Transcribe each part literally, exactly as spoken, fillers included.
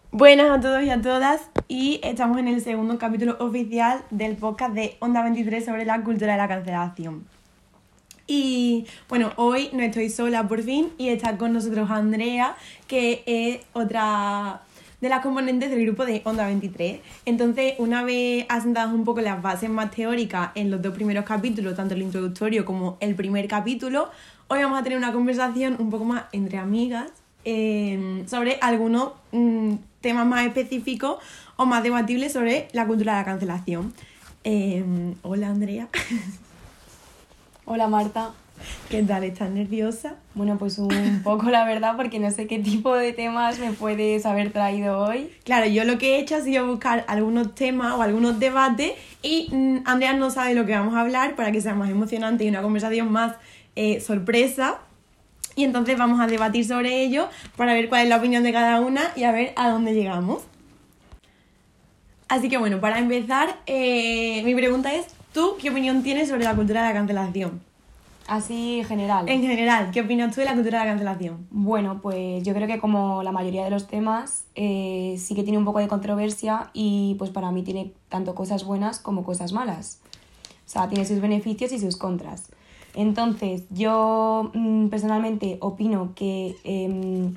Buenas a todos y a todas, y estamos en el segundo capítulo oficial del podcast de Onda veintitrés sobre la cultura de la cancelación. Y bueno, hoy no estoy sola por fin y está con nosotros Andrea, que es otra de las componentes del grupo de Onda veintitrés. Entonces, una vez asentadas un poco las bases más teóricas en los dos primeros capítulos, tanto el introductorio como el primer capítulo, hoy vamos a tener una conversación un poco más entre amigas eh, sobre algunos mmm, temas más específicos o más debatibles sobre la cultura de la cancelación. Eh, hola Andrea. Hola Marta. ¿Qué tal? ¿Estás nerviosa? Bueno, pues un poco la verdad, porque no sé qué tipo de temas me puedes haber traído hoy. Claro, yo lo que he hecho ha sido buscar algunos temas o algunos debates y mmm, Andrea no sabe lo que vamos a hablar para que sea más emocionante y una conversación más eh, sorpresa. Y entonces vamos a debatir sobre ello para ver cuál es la opinión de cada una y a ver a dónde llegamos. Así que bueno, para empezar, eh, mi pregunta es, ¿tú qué opinión tienes sobre la cultura de la cancelación? Así general. En general, ¿qué opinas tú de la cultura de la cancelación? Bueno, pues yo creo que como la mayoría de los temas, eh, sí que tiene un poco de controversia y pues para mí tiene tanto cosas buenas como cosas malas. O sea, tiene sus beneficios y sus contras. Entonces, yo mmm, personalmente opino que eh,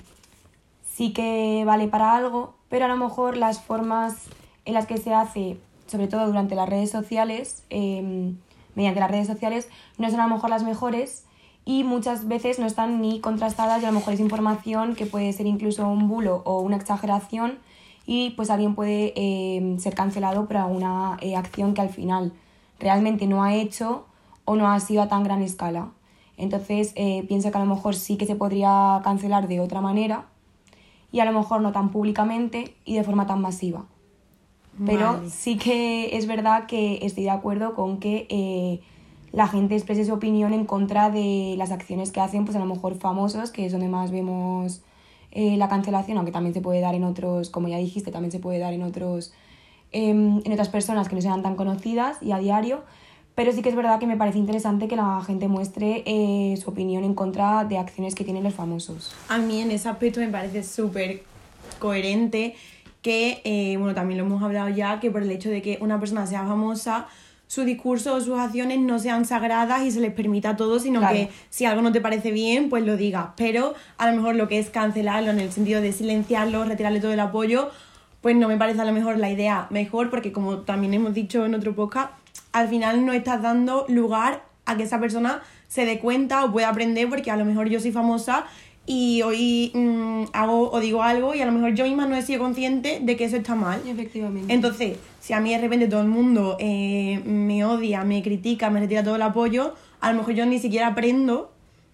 sí que vale para algo, pero a lo mejor las formas en las que se hace, sobre todo durante las redes sociales, eh, mediante las redes sociales, no son a lo mejor las mejores y muchas veces no están ni contrastadas y a lo mejor es información que puede ser incluso un bulo o una exageración y pues alguien puede eh, ser cancelado por alguna eh, acción que al final realmente no ha hecho o no ha sido a tan gran escala. Entonces eh, pienso que a lo mejor sí que se podría cancelar de otra manera y a lo mejor no tan públicamente y de forma tan masiva. Pero Vale. Sí que es verdad que estoy de acuerdo con que eh, la gente exprese su opinión en contra de las acciones que hacen, pues a lo mejor famosos, que es donde más vemos eh, la cancelación, aunque también se puede dar en otros, como ya dijiste, también se puede dar en otros eh, en otras personas que no sean tan conocidas y a diario. Pero sí que es verdad que me parece interesante que la gente muestre eh, su opinión en contra de acciones que tienen los famosos. A mí en ese aspecto me parece súper coherente que, eh, bueno, también lo hemos hablado ya, que por el hecho de que una persona sea famosa, su discurso o sus acciones no sean sagradas y se les permita todo, sino claro, que si algo no te parece bien, pues lo digas. Pero a lo mejor lo que es cancelarlo en el sentido de silenciarlo, retirarle todo el apoyo, pues no me parece a lo mejor la idea mejor, porque como también hemos dicho en otro podcast, al final no estás dando lugar a que esa persona se dé cuenta o pueda aprender, porque a lo mejor yo soy famosa y hoy mmm, hago o digo algo y a lo mejor yo misma no he sido consciente de que eso está mal. Efectivamente. Entonces, si a mí de repente todo el mundo eh, me odia, me critica, me retira todo el apoyo, a lo mejor yo ni siquiera aprendo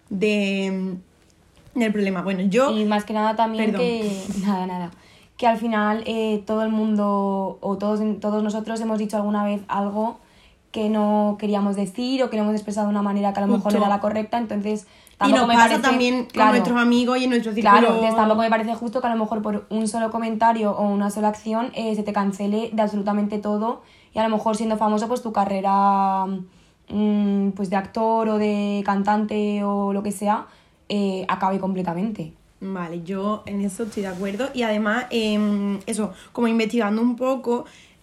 de, del problema. Bueno, yo... Y más que nada también Perdón. que... Nada, nada. Que al final eh, todo el mundo o todos, todos nosotros hemos dicho alguna vez algo que no queríamos decir o que no hemos expresado de una manera que a lo mejor Justo. no era la correcta, entonces y nos me pasa parece, también claro, con nuestros amigos y en nuestro círculo. Claro, entonces tampoco me parece justo que a lo mejor por un solo comentario o una sola acción eh, se te cancele de absolutamente todo y a lo mejor siendo famoso pues tu carrera mmm, pues de actor o de cantante o lo que sea eh, acabe completamente. Vale, yo en eso estoy de acuerdo y además, eh, eso, como investigando un poco,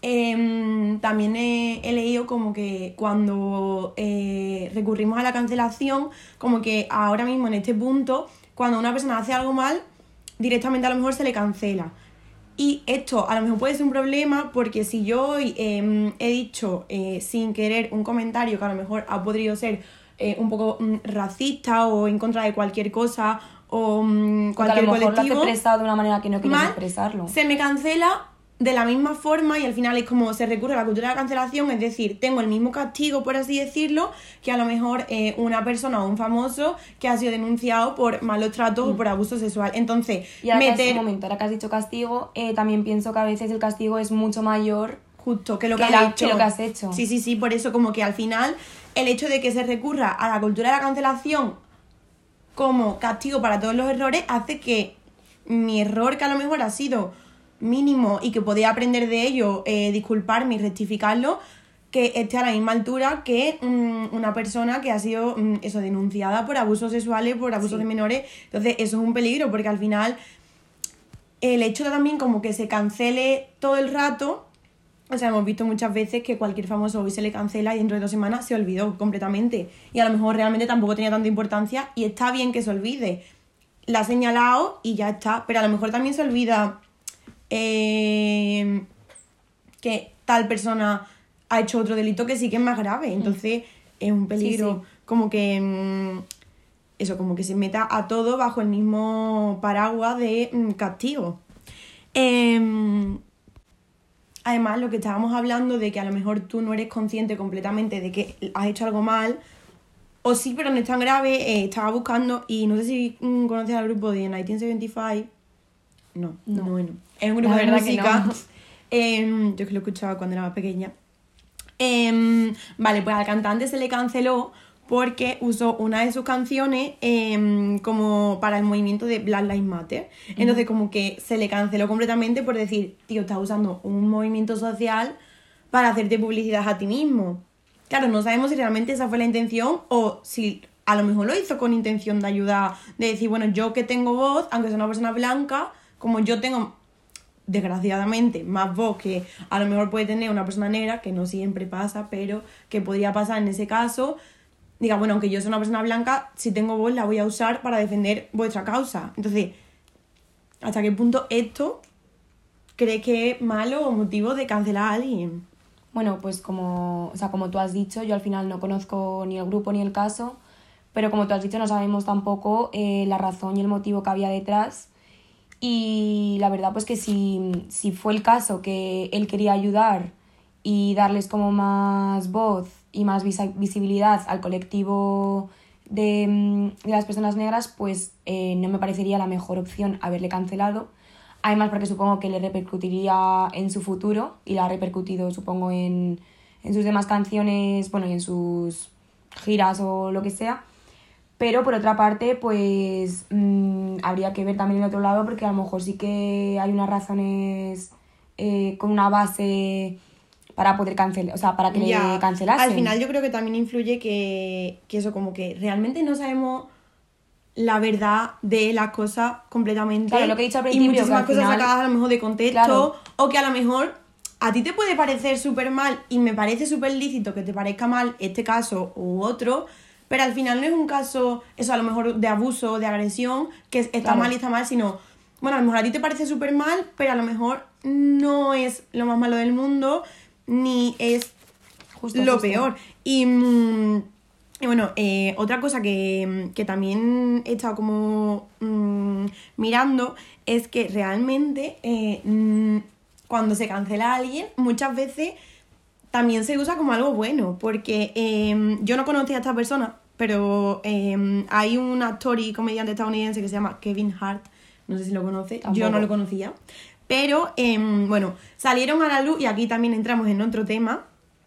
eh, también he, he leído como que cuando eh, recurrimos a la cancelación, como que ahora mismo en este punto, cuando una persona hace algo mal, directamente a lo mejor se le cancela. Y esto a lo mejor puede ser un problema porque si yo hoy eh, he dicho eh, sin querer un comentario que a lo mejor ha podido ser eh, un poco mm, racista o en contra de cualquier cosa o um, cualquier a lo mejor colectivo, lo has expresado de una manera que no querías mal, expresarlo. Se me cancela de la misma forma y al final es como se recurre a la cultura de la cancelación, es decir, tengo el mismo castigo, por así decirlo, que a lo mejor eh, una persona o un famoso que ha sido denunciado por malos tratos mm. o por abuso sexual. Entonces, y ahora meter... que has, un momento, ahora que has dicho castigo, eh, también pienso que a veces el castigo es mucho mayor justo que lo que, que, has la, hecho. que lo que has hecho. Sí, sí, sí, por eso como que al final el hecho de que se recurra a la cultura de la cancelación como castigo para todos los errores hace que mi error, que a lo mejor ha sido mínimo y que podía aprender de ello, eh, disculparme y rectificarlo, que esté a la misma altura que mmm, una persona que ha sido mmm, eso, denunciada por abusos sexuales, por abusos sí. de menores. Entonces eso es un peligro porque al final el hecho de también como que se cancele todo el rato, o sea, hemos visto muchas veces que cualquier famoso hoy se le cancela y dentro de dos semanas se olvidó completamente. Y a lo mejor realmente tampoco tenía tanta importancia y está bien que se olvide. La ha señalado y ya está, pero a lo mejor también se olvida eh, que tal persona ha hecho otro delito que sí que es más grave, entonces es un peligro. Sí, sí. Como que mm, eso, como que se meta a todo bajo el mismo paraguas de mm, castigo. Eh, además, lo que estábamos hablando de que a lo mejor tú no eres consciente completamente de que has hecho algo mal, o sí, pero no es tan grave. Eh, estaba buscando y no sé si mm, conoces al grupo de mil novecientos setenta y cinco. No, no, bueno. Es un grupo La de verdad música. que no. eh, yo que lo escuchaba cuando era más pequeña. Eh, vale, pues al cantante se le canceló porque usó una de sus canciones eh, como para el movimiento de Black Lives Matter. Entonces uh-huh. como que se le canceló completamente por decir, tío, estás usando un movimiento social para hacerte publicidad a ti mismo. Claro, no sabemos si realmente esa fue la intención o si a lo mejor lo hizo con intención de ayudar, de decir, bueno, yo que tengo voz, aunque sea una persona blanca, como yo tengo, desgraciadamente, más voz que a lo mejor puede tener una persona negra, que no siempre pasa, pero que podría pasar en ese caso, diga, bueno, aunque yo sea una persona blanca, si tengo voz la voy a usar para defender vuestra causa. Entonces, ¿hasta qué punto esto crees que es malo o motivo de cancelar a alguien? Bueno, pues como, o sea, como tú has dicho, yo al final no conozco ni el grupo ni el caso, pero como tú has dicho no sabemos tampoco eh, la razón y el motivo que había detrás. Y la verdad pues que si, si fue el caso que él quería ayudar y darles como más voz y más visa- visibilidad al colectivo de, de las personas negras, pues eh, no me parecería la mejor opción haberle cancelado. Además porque supongo que le repercutiría en su futuro y le ha repercutido supongo en, en sus demás canciones, bueno, y en sus giras o lo que sea. Pero por otra parte, pues mmm, habría que ver también el otro lado porque a lo mejor sí que hay unas razones eh, con una base para poder cancelar, o sea, para que ya, le cancelasen. Al final yo creo que también influye que, que eso, como que realmente no sabemos la verdad de las cosas completamente. Claro, lo que he dicho al principio. Y muchísimas que al cosas final, sacadas a lo mejor de contexto, claro. O que a lo mejor a ti te puede parecer súper mal y me parece súper lícito que te parezca mal este caso u otro, pero al final no es un caso, eso a lo mejor de abuso, de agresión, que está claro. mal y está mal, sino, bueno, a lo mejor a ti te parece súper mal, pero a lo mejor no es lo más malo del mundo, ni es justo, lo justo. peor. Y, y bueno, eh, otra cosa que, que también he estado como mmm, mirando es que realmente eh, mmm, cuando se cancela a alguien, muchas veces también se usa como algo bueno, porque eh, yo no conocía a esta persona, pero eh, hay un actor y comediante estadounidense que se llama Kevin Hart, no sé si lo conoce, Tampoco. Yo no lo conocía, pero eh, bueno, salieron a la luz, y aquí también entramos en otro tema,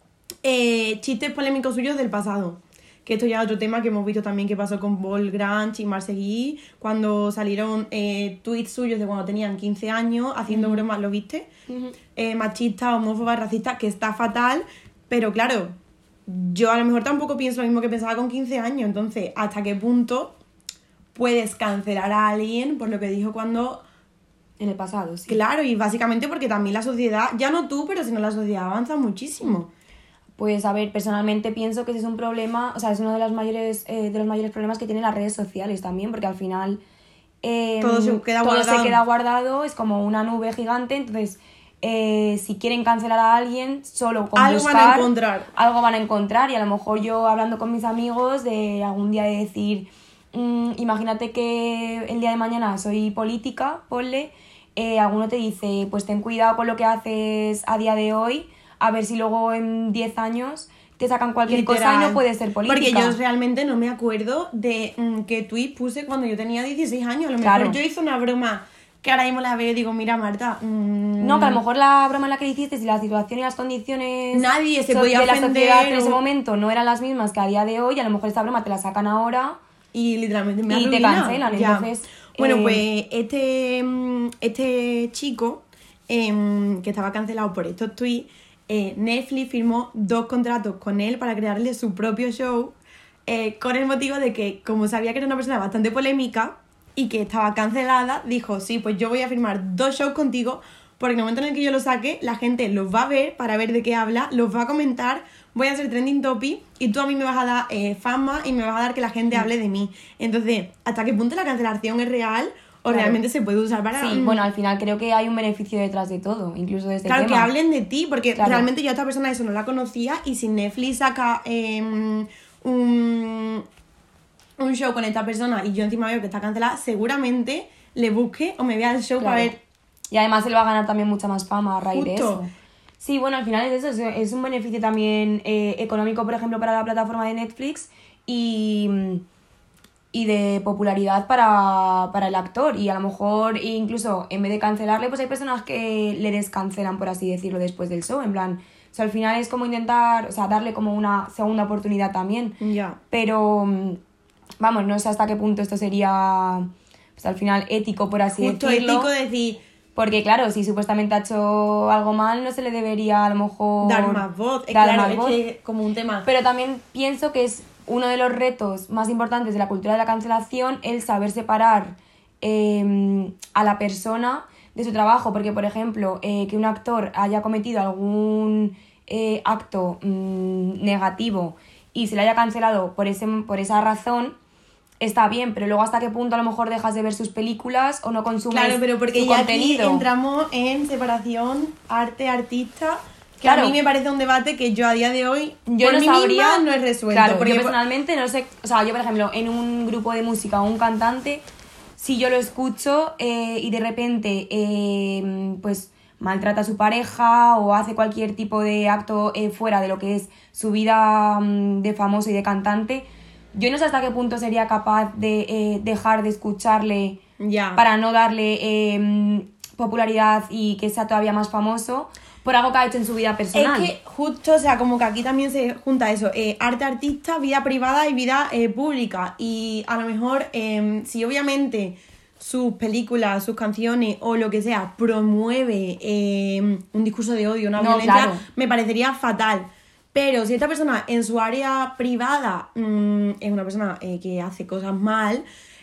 eh, chistes polémicos suyos del pasado, que esto ya es otro tema que hemos visto también que pasó con Paul Grange y Marseguí, cuando salieron eh, tweets suyos de cuando tenían quince años, haciendo uh-huh. bromas, ¿lo viste? Uh-huh. Eh, machistas, homófobas, racistas, que está fatal, pero claro, yo a lo mejor tampoco pienso lo mismo que pensaba con quince años, entonces, ¿hasta qué punto puedes cancelar a alguien por lo que dijo cuando... En el pasado, sí. Claro, y básicamente porque también la sociedad, ya no tú, pero sino la sociedad avanza muchísimo. Pues a ver, personalmente pienso que ese es un problema, o sea, es uno de los mayores, eh, de los mayores problemas que tienen las redes sociales también, porque al final eh, todo, se queda, todo guardado. se queda guardado, es como una nube gigante, entonces eh, si quieren cancelar a alguien, solo con algo buscar, van a encontrar. Algo van a encontrar, y a lo mejor yo hablando con mis amigos de algún día de decir, mmm, imagínate que el día de mañana soy política, ponle, eh, alguno te dice, pues ten cuidado con lo que haces a día de hoy, a ver si luego en diez años te sacan cualquier Literal. cosa y no puedes ser política. Porque yo realmente no me acuerdo de mm, qué tweet puse cuando yo tenía dieciséis años. A lo claro. mejor yo hice una broma que ahora mismo la veo y digo, mira Marta... Mmm... No, que a lo mejor la broma en la que hiciste, si la situación y las condiciones Nadie se so- podía de la ofender, sociedad en o... ese momento no eran las mismas que a día de hoy, a lo mejor esta broma te la sacan ahora y literalmente me y te cancelan. Ya. Entonces, bueno, eh... pues este, este chico eh, que estaba cancelado por estos tweets, Eh, Netflix firmó dos contratos con él para crearle su propio show eh, con el motivo de que, como sabía que era una persona bastante polémica y que estaba cancelada, dijo, sí, pues yo voy a firmar dos shows contigo, porque en el momento en el que yo lo saque, la gente los va a ver para ver de qué habla, los va a comentar, voy a ser trending topic y tú a mí me vas a dar eh, fama y me vas a dar que la gente hable de mí. Entonces, ¿hasta qué punto la cancelación es real o Claro. realmente se puede usar para...? Sí, bueno, al final creo que hay un beneficio detrás de todo, incluso de este Claro, tema. que hablen de ti, porque Claro. realmente yo a esta persona eso no la conocía y si Netflix saca eh, un, un show con esta persona y yo encima veo que está cancelada, seguramente le busque o me vea el show Claro. para ver... Y además él va a ganar también mucha más fama a raíz de Justo. eso. Sí, bueno, al final es eso, es, es un beneficio también eh, económico, por ejemplo, para la plataforma de Netflix y, y de popularidad para, para el actor. Y a lo mejor incluso en vez de cancelarle, pues hay personas que le descancelan, por así decirlo, después del show. En plan, o sea, al final es como intentar, o sea, darle como una segunda oportunidad también. Ya. Pero, mm, vamos, no sé hasta qué punto esto sería, pues al final, ético, por así Justo decirlo. ético decir, Porque, claro, si supuestamente ha hecho algo mal, no se le debería a lo mejor dar más voz. Es dar claro, más es voz. que es como un tema... Pero también pienso que es uno de los retos más importantes de la cultura de la cancelación el saber separar eh, a la persona de su trabajo. Porque, por ejemplo, eh, que un actor haya cometido algún eh, acto mm, negativo y se le haya cancelado por, ese, por esa razón, está bien, pero luego hasta qué punto a lo mejor dejas de ver sus películas o no consumes Claro, pero porque su ya contenido. aquí entramos en separación arte-artista, que Claro. a mí me parece un debate que yo a día de hoy Yo por no mí sabría, misma no es resuelto. Claro, porque yo personalmente no sé, o sea, yo por ejemplo, en un grupo de música o un cantante, si yo lo escucho eh, y de repente eh, pues maltrata a su pareja o hace cualquier tipo de acto eh, fuera de lo que es su vida mm, de famoso y de cantante, yo no sé hasta qué punto sería capaz de eh, dejar de escucharle ya. para no darle eh, popularidad y que sea todavía más famoso por algo que ha hecho en su vida personal. Es que justo, o sea, como que aquí también se junta eso, eh, arte-artista, vida privada y vida eh, pública. Y a lo mejor, eh, si obviamente sus películas, sus canciones o lo que sea promueve eh, un discurso de odio, una No, violencia, claro. me parecería fatal. Pero si esta persona en su área privada mmm, es una persona eh, que hace cosas mal,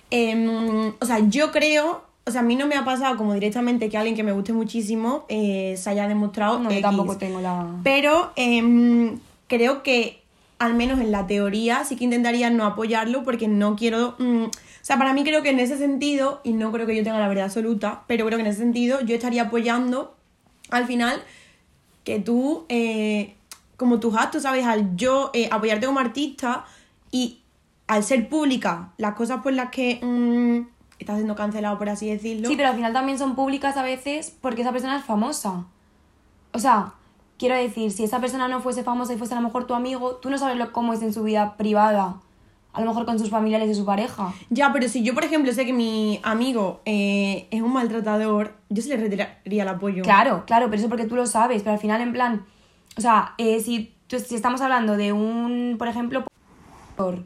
eh, o sea, yo creo, o sea, a mí no me ha pasado como directamente que alguien que me guste muchísimo eh, se haya demostrado No, yo X. tampoco tengo la... Pero eh, creo que, al menos en la teoría, sí que intentaría no apoyarlo porque no quiero... mm, o sea, para mí creo que en ese sentido, y no creo que yo tenga la verdad absoluta, pero creo que en ese sentido yo estaría apoyando al final que tú, eh, como tus actos, ¿sabes? Al yo eh, apoyarte como artista y al ser pública las cosas por las que mm, estás siendo cancelado, por así decirlo. Sí, pero al final también son públicas a veces porque esa persona es famosa. O sea, quiero decir, si esa persona no fuese famosa y fuese a lo mejor tu amigo, tú no sabes lo, cómo es en su vida privada. A lo mejor con sus familiares y su pareja. Ya, pero si yo, por ejemplo, sé que mi amigo eh, es un maltratador, yo se le retiraría el apoyo. Claro, claro, pero eso porque tú lo sabes. Pero al final, en plan... O sea, eh, si, tú- si estamos hablando de un, por ejemplo... pintor,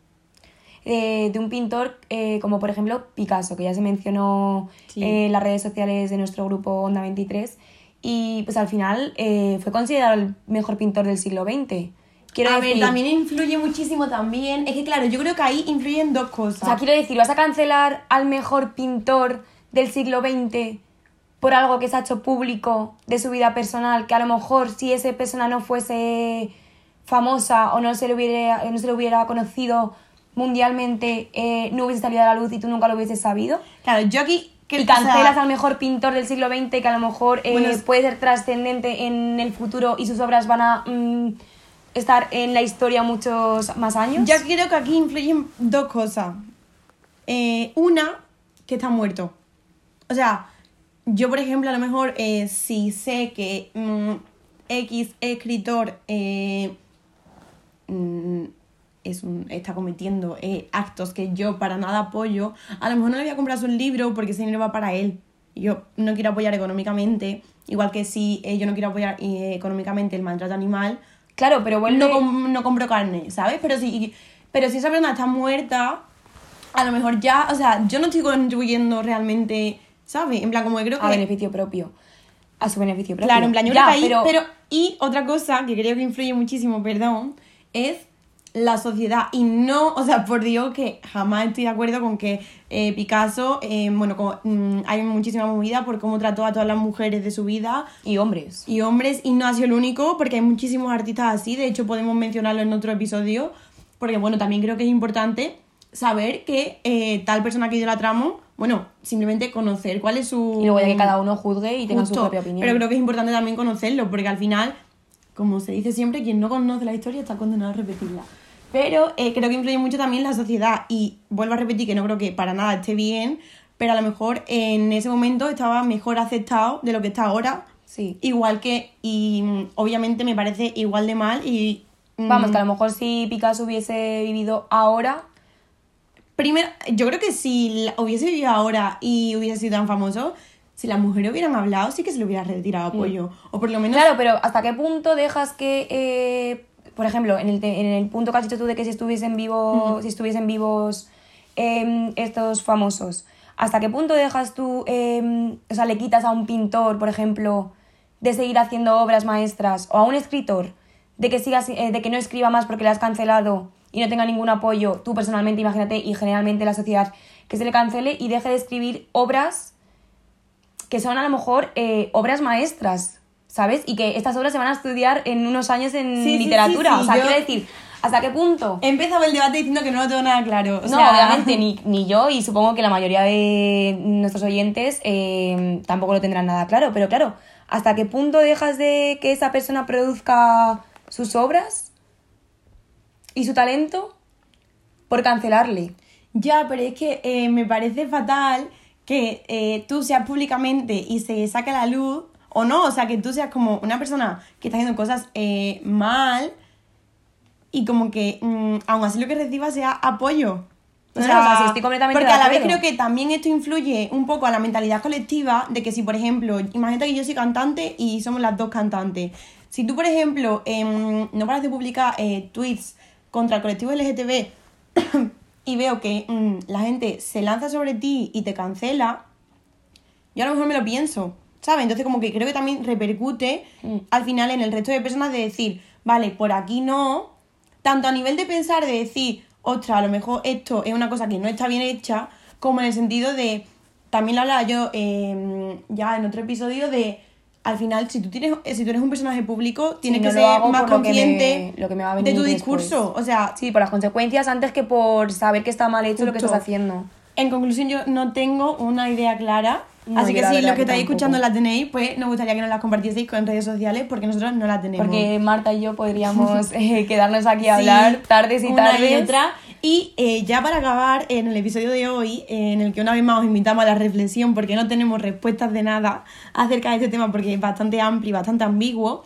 eh, de un pintor eh, como, por ejemplo, Picasso, que ya se mencionó Sí. eh, en las redes sociales de nuestro grupo Onda veintitrés. Y pues al final eh, fue considerado el mejor pintor del siglo veinte. Quiero a decir, ver, también influye muchísimo también. Es que, claro, yo creo que ahí influyen dos cosas. o sea, quiero decir, ¿vas a cancelar al mejor pintor del siglo veinte por algo que se ha hecho público de su vida personal? Que a lo mejor si esa persona no fuese famosa o no se le hubiera, no se le hubiera conocido mundialmente, eh, no hubiese salido a la luz y tú nunca lo hubieses sabido. Claro, yo aquí... Y cancelas al mejor pintor del siglo veinte que a lo mejor eh, Bueno, es- puede ser trascendente en el futuro y sus obras van a mm, estar en la historia muchos más años. Yo creo que aquí influyen dos cosas. Eh, una, que está muerto. O sea, yo, por ejemplo, a lo mejor, eh, si sé que mm, X escritor eh, mm, es un, está cometiendo eh, actos que yo para nada apoyo, a lo mejor no le voy a comprar su libro porque ese dinero va para él. Y yo no quiero apoyar económicamente, igual que si eh, yo no quiero apoyar eh, económicamente el maltrato animal, Claro, pero vuelve... no, com- no compro carne, ¿sabes? Pero si, pero si esa persona está muerta, a lo mejor ya, o sea, yo no estoy contribuyendo realmente, ¿sabes? En plan, como que creo que... a beneficio propio. A su beneficio propio. Claro, en plan, yo Ya, creo que ahí, pero... pero... Y otra cosa que creo que influye muchísimo, perdón, es la sociedad y no, o sea, por Dios que jamás estoy de acuerdo con que eh, Picasso, eh, bueno, como, mm, hay muchísima movida por cómo trató a todas las mujeres de su vida. Y hombres. Y hombres, y no ha sido el único, porque hay muchísimos artistas así, de hecho podemos mencionarlo en otro episodio, porque bueno, también creo que es importante saber que eh, tal persona que idolatramos, bueno, simplemente conocer cuál es su... Y luego ya que cada uno juzgue y tenga Justo, su propia opinión. pero creo que es importante también conocerlo, porque al final, como se dice siempre, quien no conoce la historia está condenado a repetirla. Pero eh, creo que influye mucho también la sociedad y vuelvo a repetir que no creo que para nada esté bien, pero a lo mejor en ese momento estaba mejor aceptado de lo que está ahora. Sí. Igual que, y mm, obviamente me parece igual de mal y... mm, Vamos, que a lo mejor si Picasso hubiese vivido ahora... Primero, yo creo que si la- hubiese vivido ahora y hubiese sido tan famoso, si las mujeres hubieran hablado, sí que se le hubiera retirado apoyo. O por lo menos... Claro, pero ¿hasta qué punto dejas que, eh, por ejemplo, en el, te- en el punto que has dicho tú de que si estuviesen vivos, Ujú. si estuviesen vivos eh, estos famosos, ¿hasta qué punto dejas tú, eh, o sea, le quitas a un pintor, por ejemplo, de seguir haciendo obras maestras, o a un escritor de que sigas, eh, de que no escriba más porque le has cancelado y no tenga ningún apoyo, tú personalmente, imagínate, y generalmente la sociedad, que se le cancele y deje de escribir obras que son a lo mejor eh, obras maestras, ¿sabes? Y que estas obras se van a estudiar en unos años en Sí, sí, literatura. sí, sí, o sea, yo- quiero decir, ¿hasta qué punto? He empezado el debate diciendo que no lo tengo nada claro. O No, sea, obviamente ni, ni yo y supongo que la mayoría de nuestros oyentes eh, tampoco lo tendrán nada claro. Pero claro, ¿hasta qué punto dejas de que esa persona produzca sus obras y su talento por cancelarle? Ya, pero es que eh, me parece fatal que eh, tú seas públicamente y se saque a la luz, o no, o sea, que tú seas como una persona que está haciendo cosas eh, mal y como que mm, aún así lo que reciba sea apoyo. No, no, o sea, sí, estoy completamente porque de a la vez acuerdo. creo que también esto influye un poco a la mentalidad colectiva de que si, por ejemplo, imagínate que yo soy cantante y somos las dos cantantes. Si tú, por ejemplo, em, no paras de publicar eh, tweets contra el colectivo L G T B y veo que mm, la gente se lanza sobre ti y te cancela, yo a lo mejor me lo pienso, ¿sabes? Entonces como que creo que también repercute Mm. al final en el resto de personas de decir, vale, por aquí no, tanto a nivel de pensar, de decir, ostras, a lo mejor esto es una cosa que no está bien hecha, como en el sentido de, también lo hablaba yo eh, ya en otro episodio de, al final, si tú tienes, si tú eres un personaje público, tienes no que lo ser hago más por lo que me- consciente lo que me va a de venir tu después. discurso, o sea, Sí, por las consecuencias antes que por saber que está mal hecho lo que Justo. estás haciendo. en conclusión, yo no tengo una idea clara. No, así yo que la si verdad los que que estáis tampoco. escuchando la tenéis, pues nos gustaría que nos las compartieseis en redes sociales porque nosotros no la tenemos. Porque Marta y yo podríamos eh, quedarnos aquí a hablar Sí, tardes y una tardes. y otra. Y eh, ya para acabar, en el episodio de hoy, eh, en el que una vez más os invitamos a la reflexión porque no tenemos respuestas de nada acerca de este tema porque es bastante amplio y bastante ambiguo,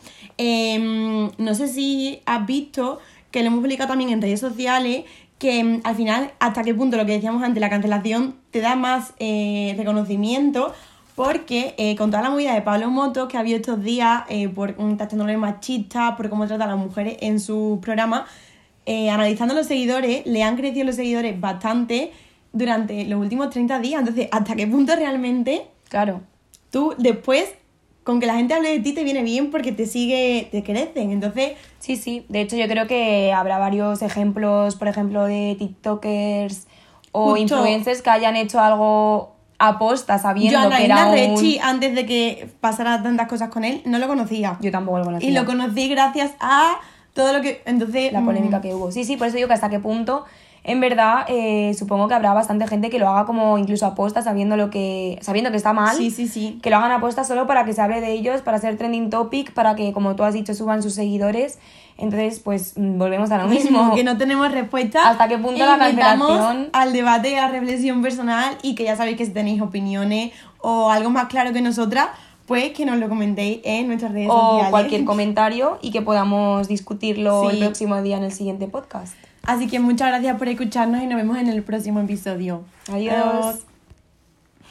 eh, no sé si has visto que lo hemos publicado también en redes sociales que mm, al final, hasta qué punto lo que decíamos antes, la cancelación te da más eh, reconocimiento porque eh, con toda la movida de Pablo Motos que ha habido estos días eh, por un tachándole machista, por cómo trata a las mujeres en su programa, eh, analizando los seguidores, le han crecido los seguidores bastante durante los últimos treinta días. Entonces, ¿hasta qué punto realmente Claro. tú después, con que la gente hable de ti, te viene bien porque te sigue, te crecen? Entonces, Sí, sí. De hecho, yo creo que habrá varios ejemplos, por ejemplo, de TikTokers o Justo. influencers que hayan hecho algo aposta sabiendo yo a que era Naina un... Rechi, antes de que pasara tantas cosas con él, no lo conocía. Yo tampoco lo conocía. Y lo conocí gracias a todo lo que... Entonces, La polémica mm, que hubo. Sí, sí, por eso digo que hasta qué punto, en verdad, eh, supongo que habrá bastante gente que lo haga como incluso aposta, sabiendo lo que sabiendo que está mal. Sí, sí, sí. Que lo hagan aposta solo para que se hable de ellos, para ser trending topic, para que, como tú has dicho, suban sus seguidores. Entonces, pues, mm, volvemos a lo mismo. que no tenemos respuesta. ¿Hasta qué punto E la invitamos cancelación? al debate y a la reflexión personal y que ya sabéis que si tenéis opiniones o algo más claro que nosotras, pues que nos lo comentéis en nuestras redes O sociales. cualquier comentario y que podamos discutirlo Sí. el próximo día en el siguiente podcast. Así que muchas gracias por escucharnos y nos vemos en el próximo episodio. Adiós.